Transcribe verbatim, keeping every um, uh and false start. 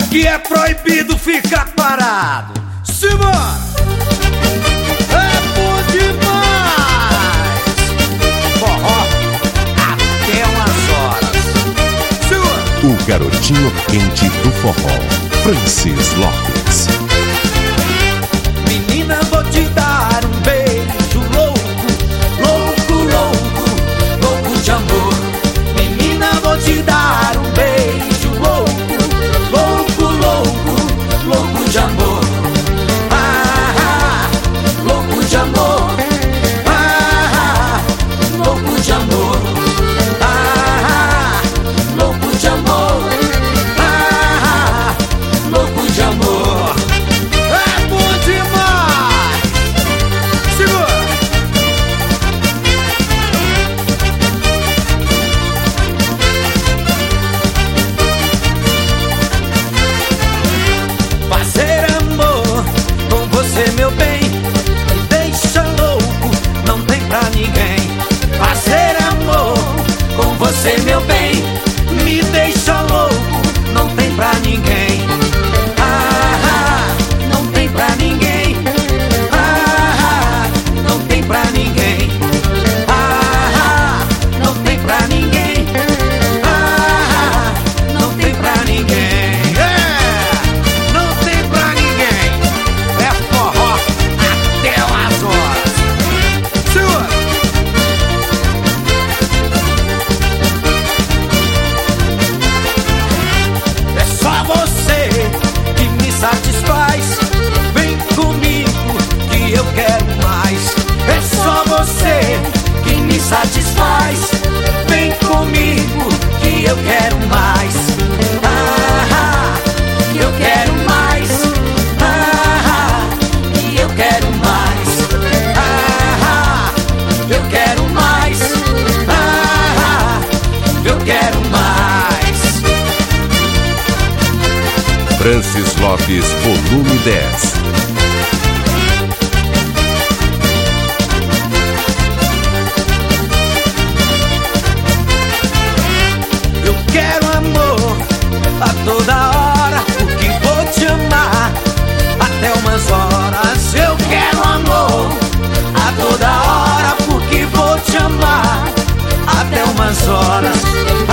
Aqui é proibido ficar parado. Simbora! É bom demais! Forró até umas horas. Simbora! O garotinho quente do forró, Francis Lopes. Menina, vou te dar um beijo louco, louco, louco, louco de amor. Menina, vou te dar um beijo louco, louco, louco, louco de amor. Ah, ah, louco de amor. Ah, ah, louco de amor. Ah, ah, louco de amor. Ah, ah, louco de amor. É bom demais. Segura. Fazer amor com você, meu bem, me deixa louco, não tem pra ninguém. Fazer amor com você, meu bem, me deixa louco, não tem pra ninguém. Ah, ah, não tem pra ninguém. Ah, ah, não tem pra ninguém. Ah, ah, não tem pra ninguém. Ah, ah, não tem pra ninguém. É, não tem pra ninguém. É forró até umas horas. Segura. É só você que me satisfaz. Vem comigo que eu quero mais. É só você que me satisfaz. Vem comigo que eu quero mais. Ah, ah, que eu quero mais. Ah, ah, que eu quero mais. Ah, ah, eu quero mais. Ah, ah, eu quero mais. Francis Lopes, volume dez. Eu quero amor a toda hora, porque vou te amar até umas horas. Eu quero amor a toda hora, porque vou te amar até umas horas.